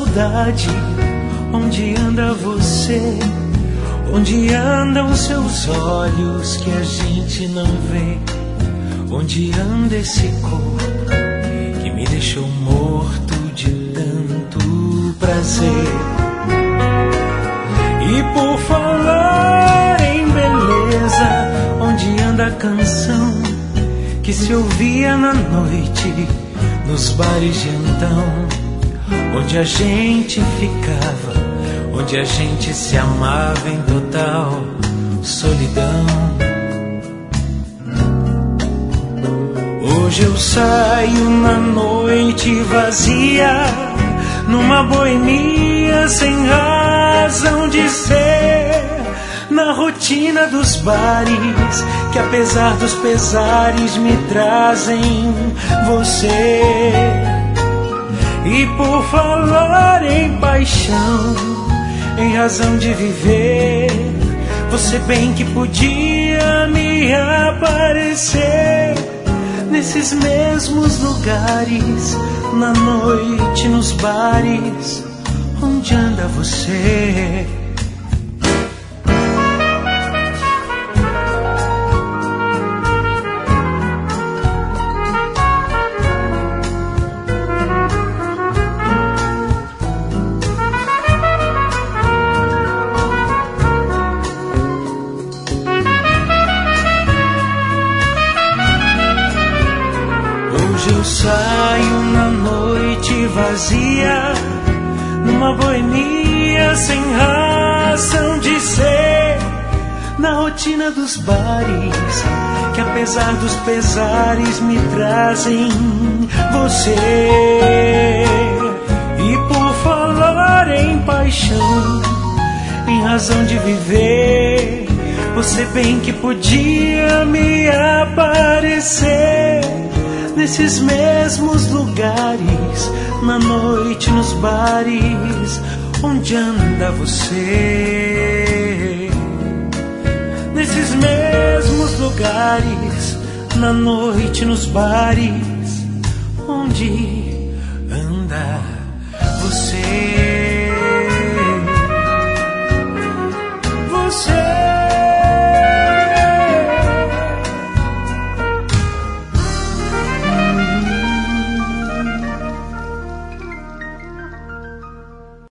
saudade. Onde anda você? Onde andam seus olhos que a gente não vê? Onde anda esse corpo que me deixou morto de tanto prazer? E por falar em beleza, onde anda a canção que se ouvia na noite nos bares de então? Onde a gente ficava, onde a gente se amava em total solidão. Hoje eu saio na noite vazia, numa boemia sem razão de ser, na rotina dos bares que apesar dos pesares me trazem você. E por falar em paixão, em razão de viver, você bem que podia me aparecer nesses mesmos lugares, na noite, nos bares. Onde anda você? Hoje eu saio na noite vazia, numa boemia sem razão de ser, na rotina dos bares que apesar dos pesares me trazem você. E por falar em paixão, em razão de viver, você bem que podia me aparecer nesses mesmos lugares, na noite, nos bares. Onde anda você? Nesses mesmos lugares, na noite, nos bares. Onde anda